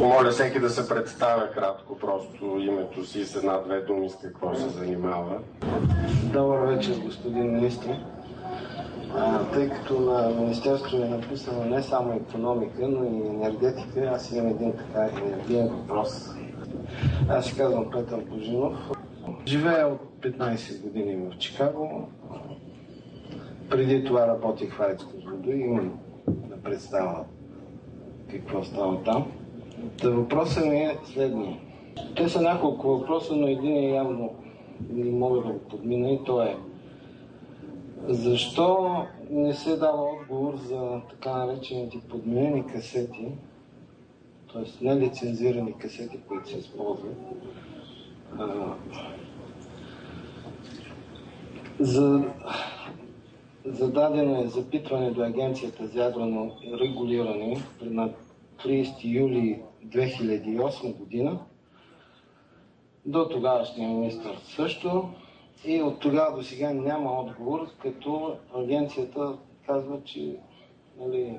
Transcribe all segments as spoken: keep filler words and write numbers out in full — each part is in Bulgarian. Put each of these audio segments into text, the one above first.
Помоля всеки да се представя кратко, просто името си с една-две думи с какво се занимава. Добър вечер, господин министр. А, тъй като на Министерството е написано не само икономика, но и енергетика, аз имам един така енергиен въпрос. Аз се казвам Петър Божинов. Живея от петнайсет години в Чикаго. Преди това работих в АЕЦ Козлодуй и имам да представя какво става там. Та въпросът ми е следния. Те са няколко въпроса, но един е явно не мога да го подмина и то е: защо не се дава отговор за така наречените подменени касети, т.е. нелицензирани касети, които се използват? За, зададено е запитване до Агенцията за ядрено регулиране на трийсети юли две хиляди и осма година, до тогавашния министър също, и от тогава до сега няма отговор, като агенцията казва, че нали,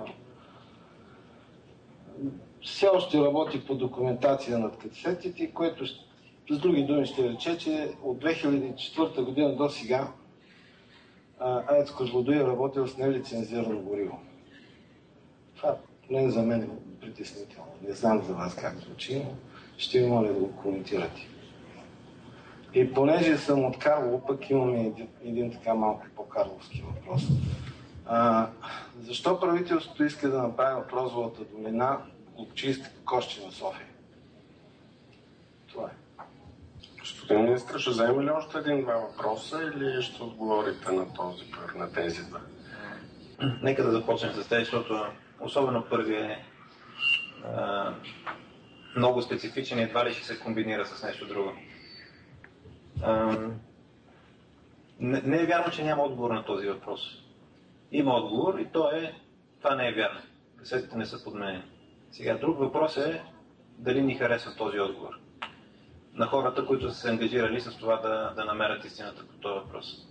все още работи по документация над касетите, което с други думи ще рече, че от две хиляди и четвърта година до сега АЕЦ Козлодуй е работил с нелицензирано гориво. Това не за мен е притеснително. Не знам за вас как звучи, но ще ви моля да го коментирате. И понеже съм от Карлово, пък имаме един, един така малко по-карловски въпрос. А, защо правителството иска да направи от Розовата долина Ловчийска кощи на София? Това е. Господин министр, ще вземе ли още един-два въпроса или ще отговорите на, този, на тези два? Нека да започнем с тези, защото особено първият е а, много специфичен и едва ли ще се комбинира с нещо друго. А, не, не е вярно, че няма отговор на този въпрос. Има отговор и то е: това не е вярно. Касетите не са подменени. Сега друг въпрос е дали ни харесва този отговор на хората, които са се ангажирали с това да, да намерят истината по този въпрос.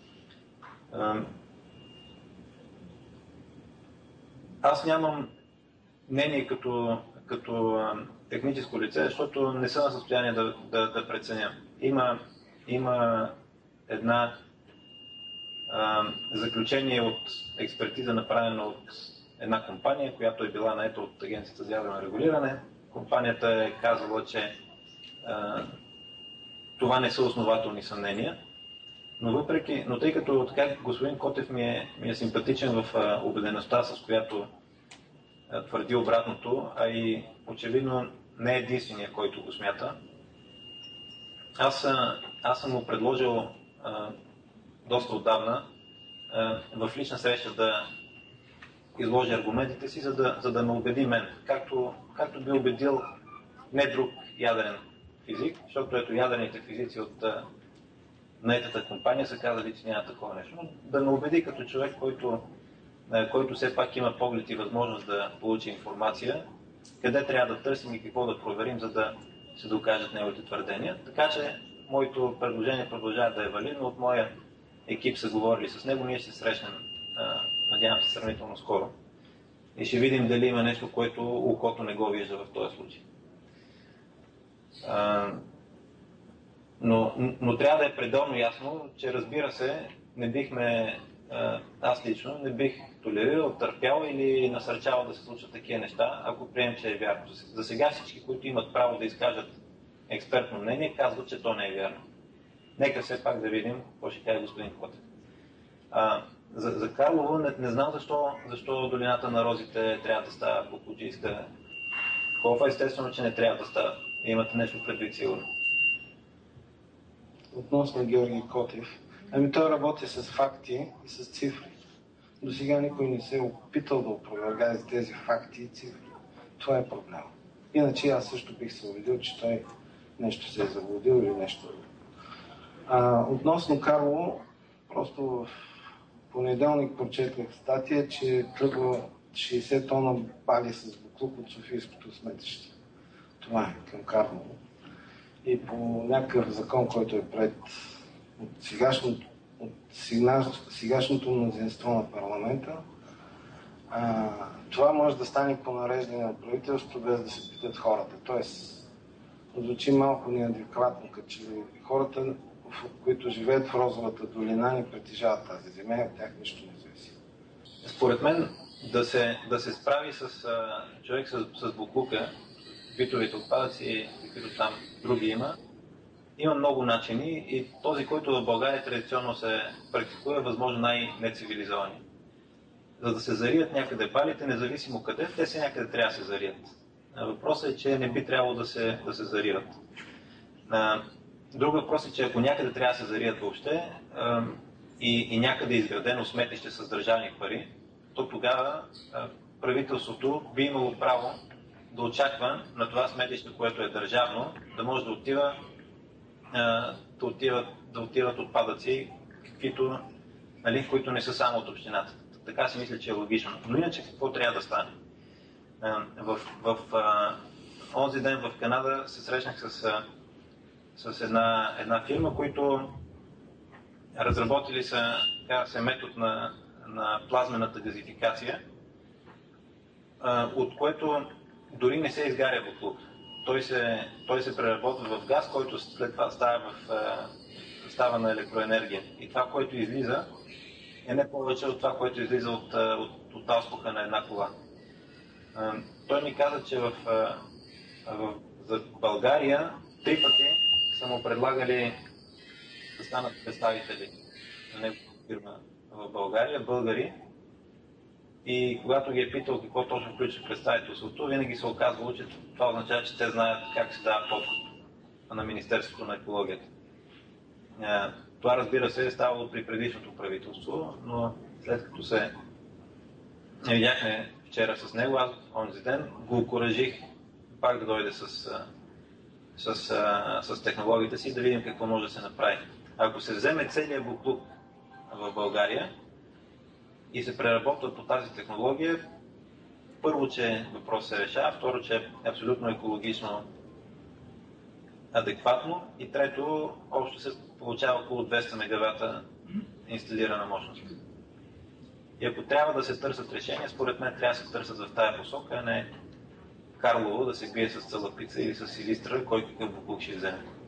Аз нямам мнение като, като техническо лице, защото не съм в състояние да, да, да преценя. Има, има една а, заключение от експертиза, направена от една компания, която е била наета от Агенцията за ядрено регулиране. Компанията е казала, че а, това не са основателни съмнения, но въпреки, но тъй като така господин Котев ми е, ми е симпатичен в а, убедеността, с която а, твърди обратното, а и очевидно не е единствения, който го смята. Аз, а, аз съм му предложил а, доста отдавна а, в лична среща да изложи аргументите си, за да, за да ме убеди мен, както, както би убедил не друг ядрен физик, защото ето ядрените физици от а, наетата компания са казали, че няма такова нещо. Но да ме убеди като човек, който, а, който все пак има поглед и възможност да получи информация, къде трябва да търсим и какво да проверим, за да се докажат неговите твърдения. Така че моето предложение продължава да е валидно. От моя екип са говорили с него, ние ще се срещнем, а, надявам се, сравнително скоро. И ще видим дали има нещо, което окото не го вижда в този случай. А, но, но трябва да е пределно ясно, че разбира се, не бихме, а, аз лично не бих толерирал, търпял или насърчавал да се случат такива неща, ако приемем, че е вярно. За сега всички, които имат право да изкажат експертно мнение, казват, че то не е вярно. Нека все пак да видим какво ще каже господин Котев. А, за, за Карлово не, не знам защо, защо долината на розите трябва да става Букуджийска. Колко е естествено, че не трябва да става. Имате нещо предвид сигурно. Относно Георги Котев, ами той работи с факти и с цифри. До сега никой не се е опитал да опровергае за тези факти и цифри. Това е проблема. Иначе аз също бих се убедил, че той нещо се е заблудил или нещо. А, относно Карлово, просто в понеделник прочетах статия, че тръгва шейсет тона бали с буклук от Софийското сметище. Това е към Карлово. И по някакъв закон, който е пред от сегашното, от сегашното мнозинство на парламента, а, това може да стане по нареждане на правителството, без да се питат хората. Тоест, звучи малко неадекватно, като че хората, които живеят в Розовата долина, не притежават тази земя и от тях нищо не зависи. Според мен да се, да се справи с а, човек с, с боклука, битовите отпадъци, каквито там други има, има много начини и този, който в България традиционно се практикува, е възможно най-нецивилизовани. За да се зарият някъде балите, независимо къде, те си някъде трябва да се зарият. Въпросът е, че не би трябвало да се, да се зариват. Друг въпрос е, че ако някъде трябва да се зарият въобще и, и някъде е изградено сметище с държавни пари, то тогава правителството би имало право да очаква на това сметище, което е държавно, да може да отива да отиват, да отиват отпадъци, каквито, нали, които не са само от общината. Така си мисля, че е логично. Но иначе какво трябва да стане? В, в, в онзи ден в Канада се срещнах с, с една, една фирма, които разработили са, така, се метод на, на плазмената газификация, от което дори не се изгаря боклук. Той се, той се преработва в газ, който след това става, в, става на електроенергия. И това, което излиза, е не повече от това, което излиза от, от, от ауспуха на една кола. Той ми каза, че в, в, за България три пъти са му предлагали да станат представители на неговата фирма в България, българи. И когато ги е питал какво точно включва представителството, винаги се оказвало, че това означава, че те знаят как се дава подкуп на Министерството на екологията. Това, разбира се, е ставало при предишното правителство, но след като се видяхме вчера с него, аз онзи ден го окуражих пак да дойде с, с, с, с технологията си, да видим какво може да се направи. Ако се вземе целият боклук в България и се преработва по тази технология, първо, че въпрос се решава, второ, че е абсолютно екологично адекватно и трето, общо се получава около двеста мегавата инсталирана мощност. И ако трябва да се търсят решения, според мен трябва да се търсят в тая посока, а не Карлово да се бие с Цалапица или с Силистра, кой какъв боклук ще вземе.